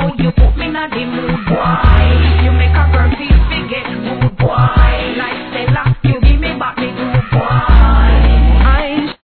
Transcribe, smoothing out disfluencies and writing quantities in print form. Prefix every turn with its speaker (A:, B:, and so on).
A: you put me in the mood. Why? You make a girl feel